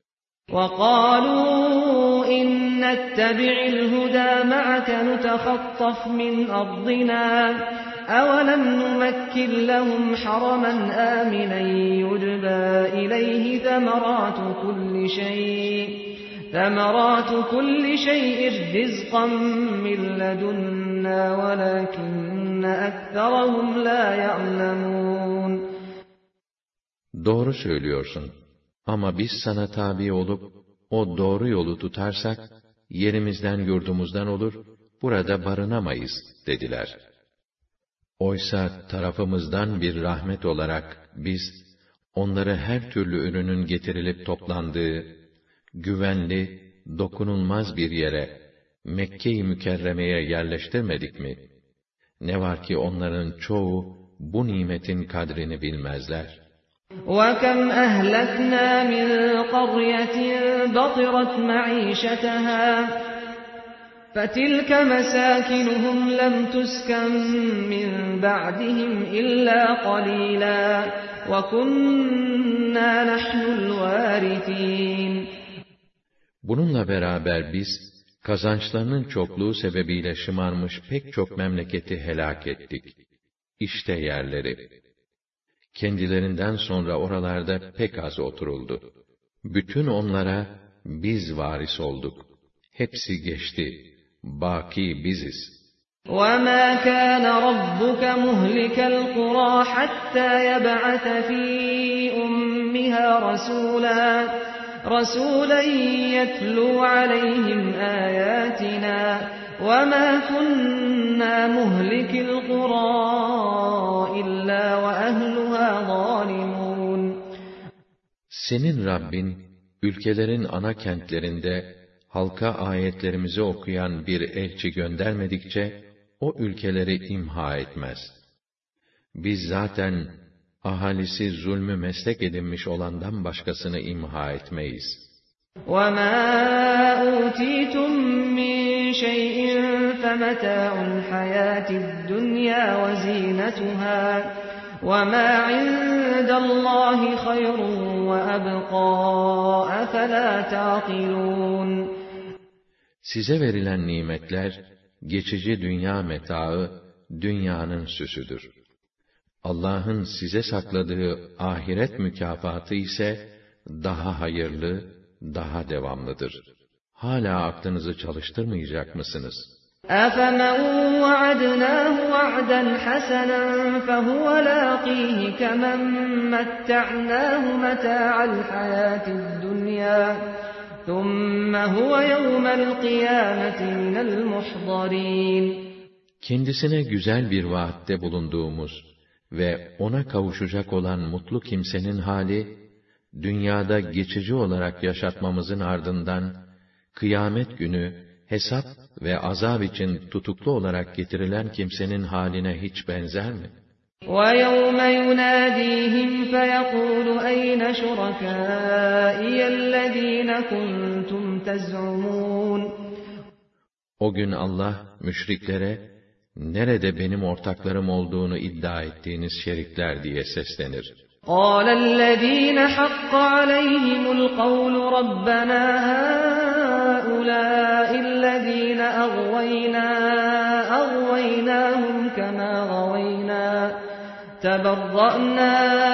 وَقَالُوا إِنْ نَتَّبِعِ الْهُدَى مَعَكَ نُتَخَطَّفْ مِنْ أَرْضِنَا أَوَلَمْ نُمَكِّنْ لَهُمْ حَرَمًا آمِنًا يُجْبَى إِلَيْهِ ثَمَرَاتُ كُلِّ شَيْءٍ رِزْقًا مِنْ لَدُنَّا وَلَكِنَّ أَكْثَرَهُمْ لَا يَعْلَمُونَ. Doğru söylüyorsun. Ama biz sana tabi olup, o doğru yolu tutarsak, yerimizden yurdumuzdan olur, burada barınamayız, dediler. Oysa tarafımızdan bir rahmet olarak biz, onları her türlü ürünün getirilip toplandığı, güvenli, dokunulmaz bir yere, Mekke-i Mükerreme'ye yerleştirmedik mi? Ne var ki onların çoğu, bu nimetin kadrini bilmezler. وَكَمْ أَهْلَكْنَا مِنْ قَرْيَةٍ بَطِرَتْ مَعِيشَتَهَا فَتِلْكَ مَسَاكِنُهُمْ لَمْ تُسْكَنْ مِنْ بَعْدِهِمْ إِلَّا قَلِيلًا وَكُنَّا نَحْنُ الْوَارِثِينَ. Bununla beraber biz, kazançlarının çokluğu sebebiyle şımarmış pek çok memleketi helak ettik. İşte yerleri. Kendilerinden sonra oralarda pek az oturuldu. Bütün onlara biz varis olduk. Hepsi geçti. Baki biziz. وَمَا كَانَ رَبُّكَ مُهْلِكَ الْقُرَى حَتَّى يَبْعَثَ فِي أُمِّهَا رَسُولًا يَتْلُو عَلَيْهِمْ آيَاتِنَا وَمَا كُنَّا مُهْلِكِ الْقُرَى إِلَّا وَأَهْلُهَا ظَالِمُونَ. Senin Rabbin, ülkelerin ana kentlerinde halka ayetlerimizi okuyan bir elçi göndermedikçe, o ülkeleri imha etmez. Biz zaten ahalisi zulmü meslek edinmiş olandan başkasını imha etmeyiz. وَمَا أُوتِيتُم مِّن شَيْءٍ فَمَتَاعُ الْحَيَاةِ الدُّنْيَا وَزِينَتُهَا وَمَا عِندَ اللّٰهِ خَيْرٌ وَأَبْقَىٰ أَفَلَا تَعْقِلُونَ. Size verilen nimetler, geçici dünya metaı, dünyanın süsüdür. Allah'ın size sakladığı ahiret mükafatı ise, daha hayırlı, daha devamlıdır. Hala aklınızı çalıştırmayacak mısınız? أَفَمَنْ وَعَدْنَاهُ وَعْدًا حَسَنًا فَهُوَ لَاقِيهِ كَمَنْ مَتَّعْنَاهُ مَتَاعَ الْحَيَاةِ الدُّنْيَا ثُمَّ هُوَ يَوْمَ الْقِيَامَةِ مِنَ الْمُحْضَرِينَ. Kendisine güzel bir vaatte bulunduğumuz ve ona kavuşacak olan mutlu kimsenin hali, dünyada geçici olarak yaşatmamızın ardından, kıyamet günü, hesap ve azab için tutuklu olarak getirilen kimsenin haline hiç benzer mi? وَيَوْمَ يُنَادِيهِمْ فَيَقُولُ أَيْنَ شُرَكَائِيَ الَّذ۪ينَ كُنْتُمْ تَزْعُمُونَ. O gün Allah, müşriklere, nerede benim ortaklarım olduğunu iddia ettiğiniz şerikler diye seslenir. قَالَ الَّذ۪ينَ حَقَّ عَلَيْهِمُ الْقَوْلُ رَبَّنَا هَؤُلَاءِ الَّذ۪ينَ أَغْوَيْنَاهُمْ كَمَا غَوَيْنَا تَبَرَّأْنَا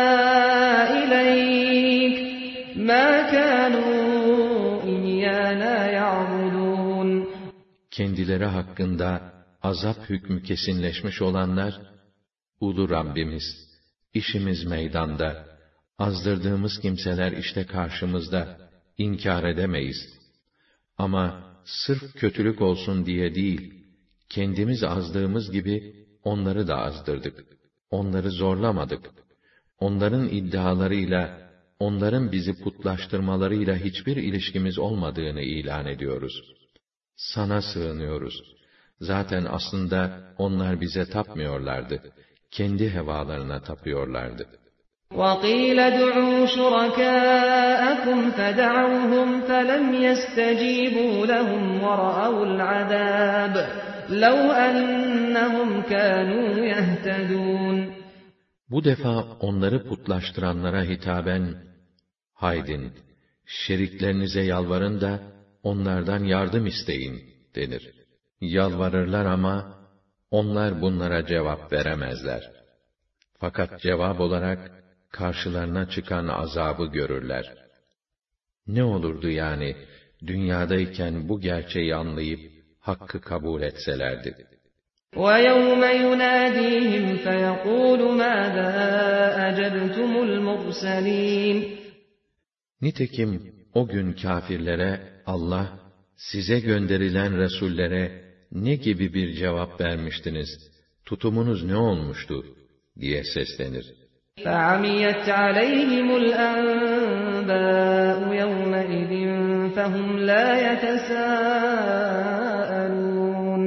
إِلَيْكَ مَا كَانُوا إِيَّانَا يَعْبُدُونَ. Kendileri hakkında azap hükmü kesinleşmiş olanlar, Ulu Rabbimiz, işimiz meydanda, azdırdığımız kimseler işte karşımızda, inkar edemeyiz. Ama sırf kötülük olsun diye değil, kendimiz azdığımız gibi onları da azdırdık. Onları zorlamadık. Onların iddialarıyla, onların bizi putlaştırmalarıyla hiçbir ilişkimiz olmadığını ilan ediyoruz. Sana sığınıyoruz. Zaten aslında onlar bize tapmıyorlardı. Kendi hevalarına tapıyorlardı. وَقِيلَ ادْعُوا شُرَكَاءَكُمْ فَدَعَوْهُمْ فَلَمْ يَسْتَجِيبُوا لَهُمْ وَرَأَوُا الْعَذَابَ لَوْ أَنَّهُمْ كَانُوا يَهْتَدُونَ. Bu defa onları putlaştıranlara hitaben, haydin, şeriklerinize yalvarın da onlardan yardım isteyin denir. Yalvarırlar ama onlar bunlara cevap veremezler. Fakat cevap olarak karşılarına çıkan azabı görürler. Ne olurdu yani dünyadayken bu gerçeği anlayıp hakkı kabul etselerdi. وَيَوْمَ يُنَادِيهِمْ فَيَقُولُ مَاذَا أَجَبْتُمُ الْمُرْسَلِينَ. Nitekim o gün kâfirlere Allah, size gönderilen Resullere ne gibi bir cevap vermiştiniz, tutumunuz ne olmuştu diye seslenir. فَعَمِيَتْ عَلَيْهِمُ الْأَنْبَاءُ يَوْمَئِذٍ فَهُمْ لَا يَتَسَاءَلُونَ.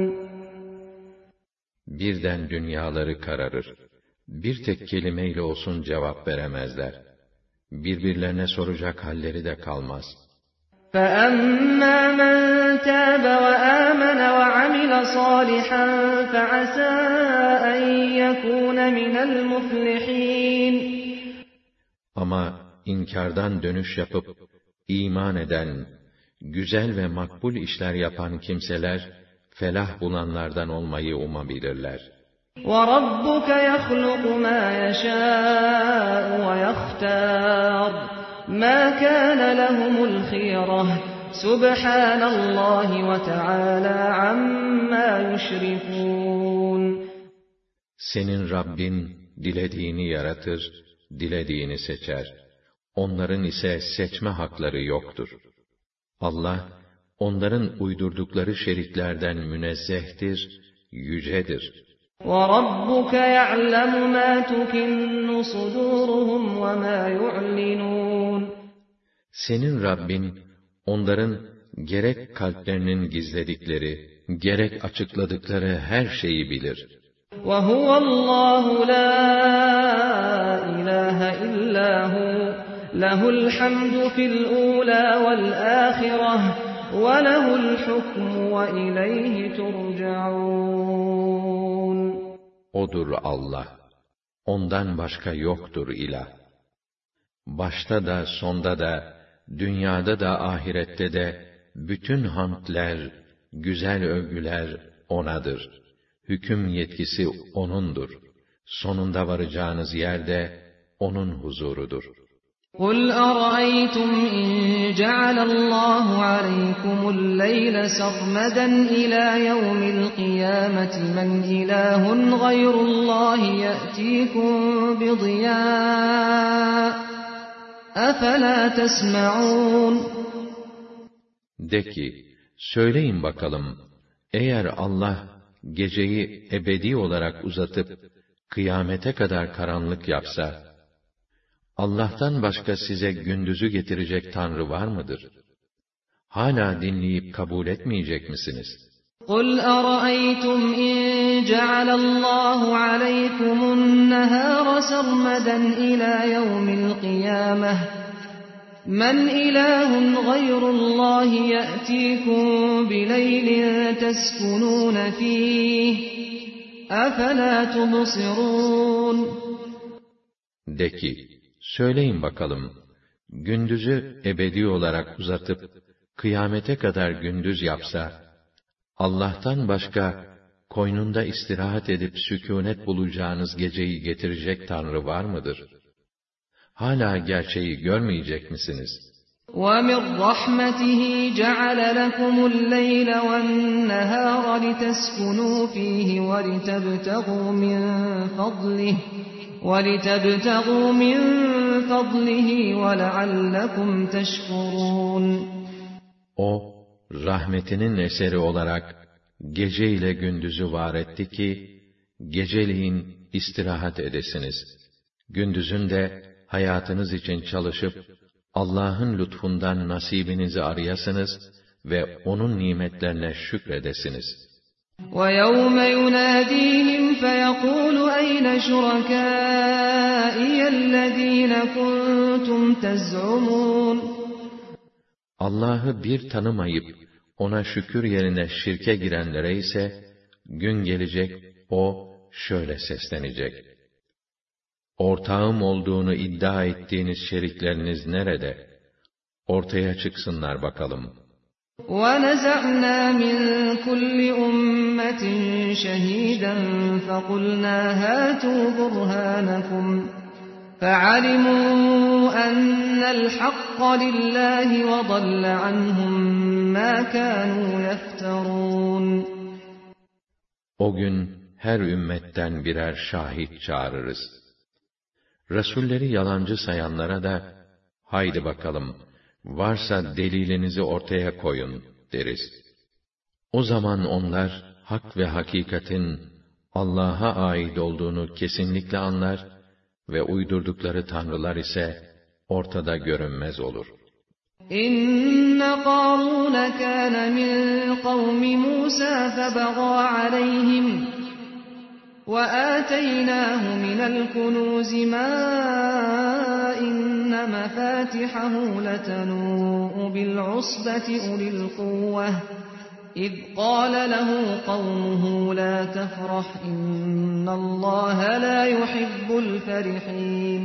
Birden dünyaları kararır. Bir tek kelimeyle olsun cevap veremezler. Birbirlerine soracak halleri de kalmaz. فَأَمَّا مَنْ تَابَ وَآمَنَ وَعَمِلَ صَالِحًا فَعَسَى أَنْ يَكُونَ مِنَ الْمُفْلِحِينَ. Ama inkardan dönüş yapıp iman eden, güzel ve makbul işler yapan kimseler felah bulanlardan olmayı umabilirler. وَرَبُّكَ يَخْلُقُ مَا يَشَاءُ وَيَخْتَارُ مَا كَانَ لَهُمُ الْخِيَرَةُ سُبْحَانَ اللّٰهِ وَتَعَالَى عَمَّا يُشْرِكُونَ. Senin Rabbin dilediğini yaratır, dilediğini seçer. Onların ise seçme hakları yoktur. Allah, onların uydurdukları şeriklerden münezzehtir, yücedir. وَرَبُّكَ يَعْلَمُ مَا تُكِنُّ صُدُورُهُمْ وَمَا يُعْلِنُونَ. Senin Rabbin, onların gerek kalplerinin gizledikleri, gerek açıkladıkları her şeyi bilir. وَهُوَ اللّٰهُ لَا إِلَٰهَ إِلَّا هُوَ لَهُ الْحَمْدُ فِي الْأُولَى وَالْآخِرَةِ وَلَهُ الْحُكْمُ وَإِلَيْهِ تُرْجَعُونَ. O'dur Allah. Ondan başka yoktur ilah. Başta da, sonda da, dünyada da, ahirette de, bütün hamdler, güzel övgüler O'nadır. Hüküm yetkisi O'nundur. Sonunda varacağınız yer de O'nun huzurudur. قُلْ أَرَأَيْتُمْ إِنْ جَعَلَ اللّٰهُ عَلَيْكُمُ اللَّيْلَ سَرْمَدًا إِلَى يَوْمِ الْقِيَامَةِ مَنْ إِلَٰهٌ غَيْرُ اللّٰهِ يَأْتِيكُمْ بِضِيَاءٍ أَفَلَا تَسْمَعُونَ. De ki, söyleyin bakalım, eğer Allah geceyi ebedi olarak uzatıp kıyamete kadar karanlık yapsa, Allah'tan başka size gündüzü getirecek Tanrı var mıdır? Hala dinleyip kabul etmeyecek misiniz? قُلْ أَرَأَيْتُمْ إِنْ جَعَلَ اللّٰهُ عَلَيْكُمُ النَّهَارَ سَرْمَدًا إِلَى يَوْمِ الْقِيَامَةِ مَنْ إِلَٰهٌ غَيْرُ اللّٰهِ يَأْتِيكُمْ بِلَيْلٍ تَسْكُنُونَ فِيهِ أَفَلَا تُبْصِرُونَ. De ki, söyleyin bakalım, gündüzü ebedi olarak uzatıp, kıyamete kadar gündüz yapsa, Allah'tan başka, koynunda istirahat edip sükûnet bulacağınız geceyi getirecek Tanrı var mıdır? Hala gerçeği görmeyecek misiniz? وَمِنْ رَحْمَتِهِ جَعَلَ لَكُمُ اللَّيْلَ وَالنَّهَارَ لِتَسْكُنُوا فِيهِ وَلِتَبْتَغُوا مِنْ فَضْلِهِ وَلَعَلَّكُمْ تَشْكُرُونَ. O, rahmetinin eseri olarak gece ile gündüzü var etti ki, geceliğin istirahat edesiniz. Gündüzün de hayatınız için çalışıp, Allah'ın lütfundan nasibinizi arayasınız ve O'nun nimetlerine şükredesiniz. وَيَوْمَ يُنَادِيهِمْ فَيَقُولُ أَيْنَ شُرَكَائِيَ الَّذ۪ينَ كُنْتُمْ تَزْعُمُونَ. Allah'ı bir tanımayıp, O'na şükür yerine şirke girenlere ise, gün gelecek, O şöyle seslenecek: Ortağım olduğunu iddia ettiğiniz şerikleriniz nerede? Ortaya çıksınlar bakalım. وَنَزَعْنَا مِنْ كُلِّ أُمَّةٍ شَهِيدًا فَقُلْنَا هَاتُوا بُرْهَانَكُمْ فَعَلِمُوا أَنَّ الْحَقَّ لِلَّهِ وَضَلَّ عَنْهُمْ مَا كَانُوا يَفْتَرُونَ. O gün her ümmetten birer şahit çağırırız. Resulleri yalancı sayanlara da, haydi bakalım, varsa delilinizi ortaya koyun deriz. O zaman onlar, hak ve hakikatin Allah'a ait olduğunu kesinlikle anlar ve uydurdukları tanrılar ise ortada görünmez olur. İnne Qarun kana min kavmi Musa febagâ aleyhim ve âteynâhu minel kunûzi mâ inne mefâtihahu letenû'u bil'usbeti ulil kuvveh إذ قال له قومه لا تفرح إن الله لا يحب الفرحين.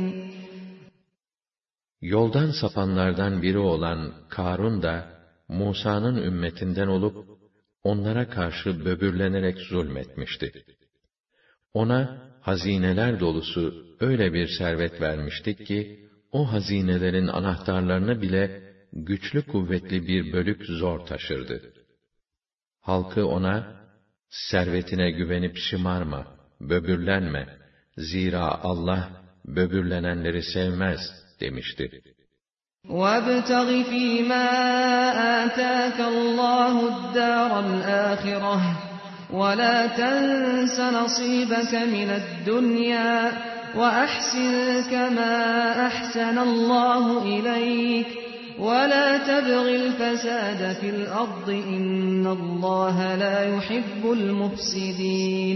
Yoldan sapanlardan biri olan Karun da, Musa'nın ümmetinden olup, onlara karşı böbürlenerek zulmetmişti. Ona, hazineler dolusu öyle bir servet vermiştik ki, o hazinelerin anahtarlarını bile güçlü kuvvetli bir bölük zor taşırdı. Halkı ona, servetine güvenip şımarma, böbürlenme, zira Allah böbürlenenleri sevmez demişti. وَابْتَغِ فِي مَا آتَاكَ اللّٰهُ الدَّارَ الْآخِرَةَ وَلَا تَنْسَ نَصِيبَكَ مِنَ الدُّنْيَا وَأَحْسِنْ كَمَا أَحْسَنَ اللّٰهُ إِلَيْكَ وَلَا تَبْغِ الْفَسَادَ فِي الْأَرْضِ إِنَّ اللّٰهَ لَا يُحِبُّ الْمُفْسِدِينَ.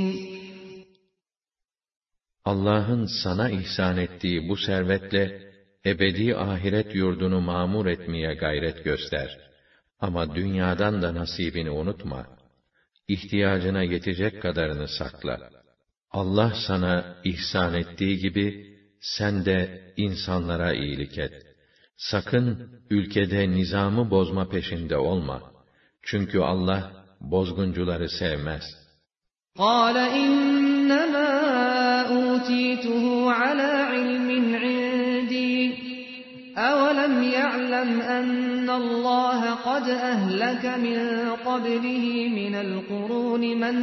Allah'ın sana ihsan ettiği bu servetle ebedi ahiret yurdunu mamur etmeye gayret göster. Ama dünyadan da nasibini unutma. İhtiyacına yetecek kadarını sakla. Allah sana ihsan ettiği gibi, sen de insanlara iyilik et. Sakın ülkede nizamı bozma peşinde olma. Çünkü Allah bozguncuları sevmez. قَالَ إِنَّمَا أُوتِيتُهُ عَلَى عِلْمٍ عِندِي أَوَلَمْ يَعْلَمْ أَنَّ اللّٰهَ قَدْ أَهْلَكَ مِنْ قَبْلِهِ مِنَ الْقُرُونِ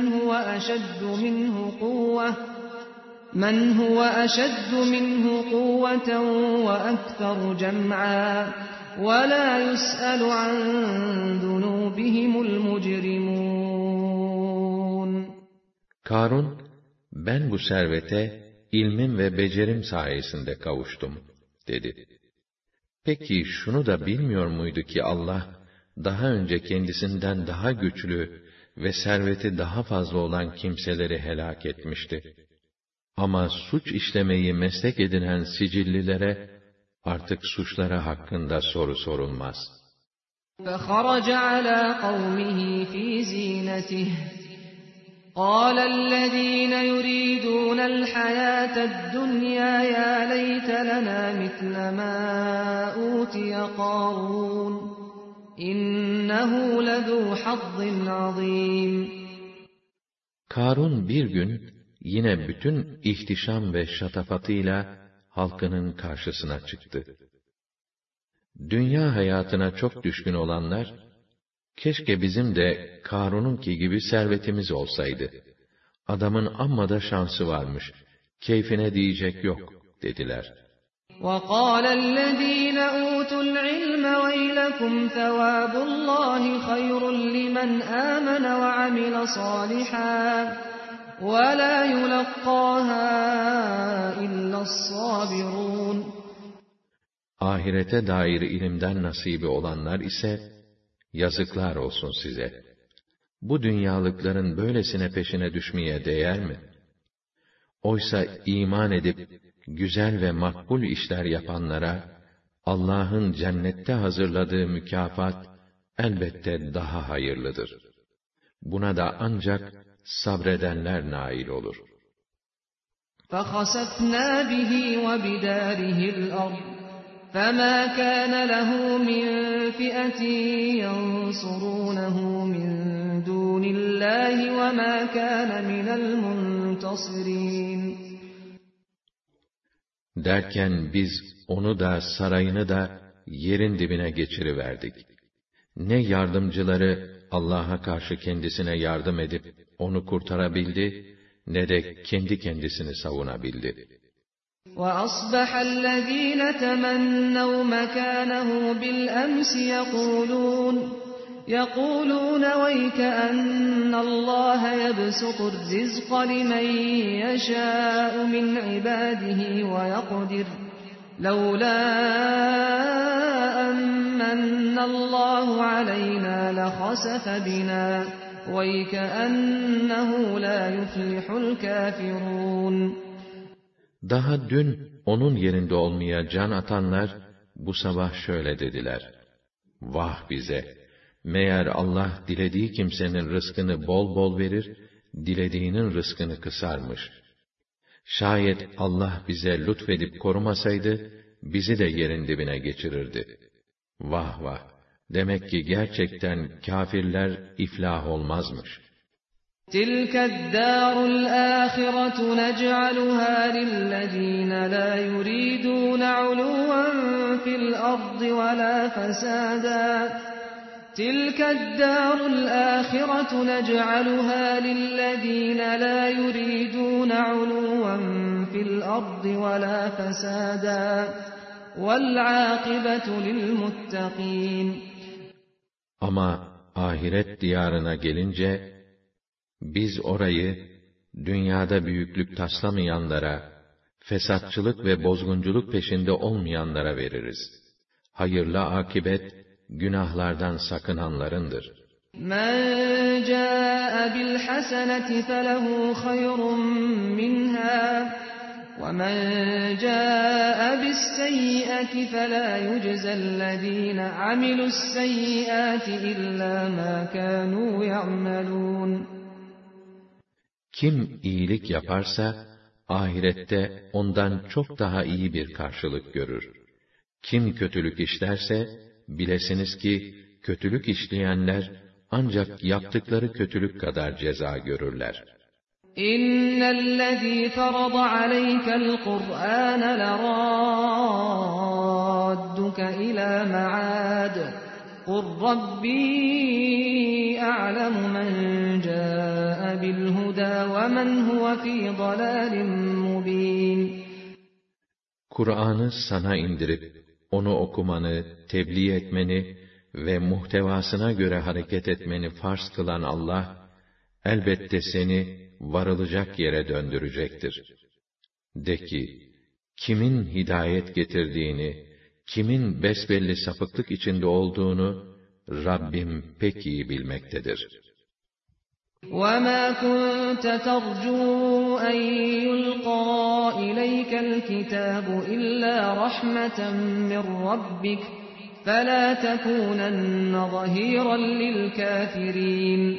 مَنْ هُوَ أَشَدُّ مِنْهُ قُوَّةً وَأَكْثَرُ جَمْعًا وَلَا يُسْأَلُ عَنْ ذُنُوبِهِمُ الْمُجْرِمُونَ. Karun, ben bu servete ilmim ve becerim sayesinde kavuştum, dedi. Peki şunu da bilmiyor muydu ki Allah, daha önce kendisinden daha güçlü ve serveti daha fazla olan kimseleri helak etmişti. Ama suç işlemeyi meslek edinen sicillilere, artık suçları hakkında soru sorulmaz. فَخَرَجَ عَلَى قَوْمِهِ فِي زِينَتِهِ قَالَ الَّذِينَ يُرِيدُونَ الْحَيَاةَ الدُّنْيَا يَا لَيْتَ لَنَا مِثْلَ مَا أُوتِيَ قَارُونُ إِنَّهُ لَذُو حَظٍّ عَظِيمٍ. Karun bir gün, yine bütün ihtişam ve şatafatıyla halkının karşısına çıktı. Dünya hayatına çok düşkün olanlar, keşke bizim de Karun'unki gibi servetimiz olsaydı. Adamın amma da şansı varmış, keyfine diyecek yok, dediler. وَقَالَ الَّذ۪ينَ أُوتُوا الْعِلْمَ وَيْلَكُمْ ثَوَابُ اللّٰهِ خَيْرٌ لِمَنْ آمَنَ وَعَمِلَ صَالِحًا وَلَا يُلَقَّاهَا إِلَّا الصَّابِرُونَ. Ahirete dair ilimden nasibi olanlar ise, yazıklar olsun size. Bu dünyalıkların böylesine peşine düşmeye değer mi? Oysa iman edip, güzel ve makbul işler yapanlara, Allah'ın cennette hazırladığı mükafat, elbette daha hayırlıdır. Buna da ancak sabredenler nail olur. فَخَسَفْنَا بِهِ وَبِدَارِهِ الْأَرْضَ فَمَا كَانَ لَهُ مِنْ فِئَةٍ يَنْصُرُونَهُ مِنْ دُونِ اللّٰهِ وَمَا كَانَ مِنَ الْمُنْتَصِرِينَ. Derken biz onu da sarayını da yerin dibine geçiriverdik. Ne yardımcıları Allah'a karşı kendisine yardım edip onu kurtarabildi, ne de kendi kendisini savunabildi. وَأَصْبَحَ الَّذ۪ينَ تَمَنَّوْا مَكَانَهُ بِالْأَمْسِ يَقُولُونَ وَيْكَأَنَّ اللّٰهَ يَبْسُطُ الرِّزْقَ لِمَنْ يَشَاءُ مِنْ عِبَادِهِ وَيَقْدِرُ لَوْلَا أَمَّنَّ اللّٰهُ عَلَيْنَا لَخَسَفَ بِنَا وَيْكَأَنَّهُ لَا يُفْلِحُ الْكَافِرُونَ. Daha dün onun yerinde olmaya can atanlar, bu sabah şöyle dediler: Vah bize! Meğer Allah dilediği kimsenin rızkını bol bol verir, dilediğinin rızkını kısarmış. Şayet Allah bize lütfedip korumasaydı, bizi de yerin dibine geçirirdi. Vah vah! Demek ki gerçekten kâfirler iflah olmazmış. تِلْكَ الدَّارُ الْآخِرَةُ نَجْعَلُهَا لِلَّذِينَ لَا يُرِيدُونَ عُلُوًّا فِي الْأَرْضِ وَلَا فَسَادًا تِلْكَ الدَّارُ الْآخِرَةُ نَجْعَلُهَا لِلَّذِينَ لَا يُرِيدُونَ عُلُوًّا فِي الْأَرْضِ وَلَا فَسَادًا وَالْعَاقِبَةُ لِلْمُتَّقِينَ. Ama ahiret diyarına gelince, biz orayı, dünyada büyüklük taslamayanlara, fesatçılık ve bozgunculuk peşinde olmayanlara veririz. Hayırlı akibet, günahlardan sakınanlarındır. مَنْ جَاءَ بِالْحَسَنَةِ فَلَهُ خَيْرٌ مِّنْهَا وَمَنْ جَاءَ بِالسَّيِّئَةِ فَلَا يُجْزَى الَّذِينَ عَمِلُوا السَّيِّئَاتِ إِلَّا مَا كَانُوا يَعْمَلُونَ. Kim iyilik yaparsa, ahirette ondan çok daha iyi bir karşılık görür. Kim kötülük işlerse, bilesiniz ki, kötülük işleyenler, ancak yaptıkları kötülük kadar ceza görürler. İnnellezî ferada aleykel Kur'âne lerâdduke ilâ me'âd. قُلْ رَبِّي أَعْلَمُ مَنْ جَاءَ بِالْهُدَى وَمَنْ هُوَ فِي ضَلَالٍ مُبِينٍ. Kur'an'ı sana indirip, onu okumanı, tebliğ etmeni ve muhtevasına göre hareket etmeni farz kılan Allah, elbette seni varılacak yere döndürecektir. De ki, kimin hidayet getirdiğini, kimin besbelli sapıklık içinde olduğunu Rabbim pek iyi bilmektedir. وَمَا كُنْتَ تَرْجُو أَنْ يُلْقَى إِلَيْكَ الْكِتَابُ إِلَّا رَحْمَةً مِّنْ رَبِّكَ فَلَا تَكُونَنَّ ظَهِيرًا لِلْكَافِرِينَ.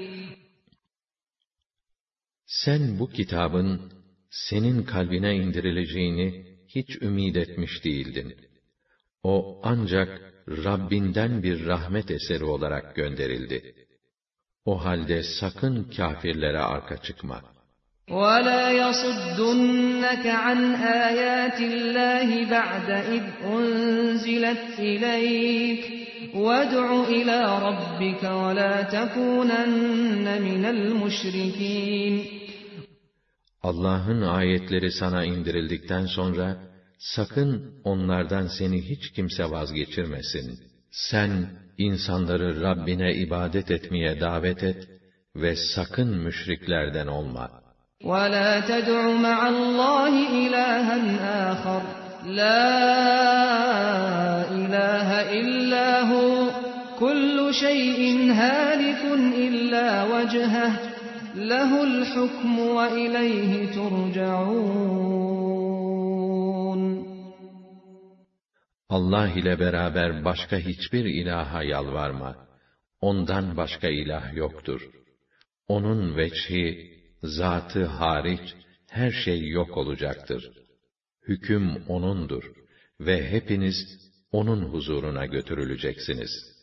Sen bu kitabın senin kalbine indirileceğini hiç ümid etmiş değildin. O ancak Rabbinden bir rahmet eseri olarak gönderildi. O halde sakın kâfirlere arka çıkma. وَلَا يَصُدُّنَّكَ عَنْ آيَاتِ اللّٰهِ بَعْدَ إِذْ أُنْزِلَتْ إِلَيْكَ وَادْعُ إِلَى رَبِّكَ وَلَا تَكُونَنَّ مِنَ الْمُشْرِكِينَ. Allah'ın ayetleri sana indirildikten sonra, sakın onlardan seni hiç kimse vazgeçirmesin. Sen, insanları Rabbine ibadet etmeye davet et ve sakın müşriklerden olma. وَلَا تَدْعُ مَعَ اللّٰهِ إِلَٰهًا آخَرَ لَا إِلَٰهَ إِلَّا هُوَ كُلُّ شَيْءٍ هَالِكٌ إِلَّا وَجْهَهُ لَهُ الْحُكْمُ وَإِلَيْهِ تُرْجَعُونَ. Allah ile beraber başka hiçbir ilaha yalvarma. Ondan başka ilah yoktur. Onun veçhi, zatı hariç her şey yok olacaktır. Hüküm O'nundur ve hepiniz O'nun huzuruna götürüleceksiniz.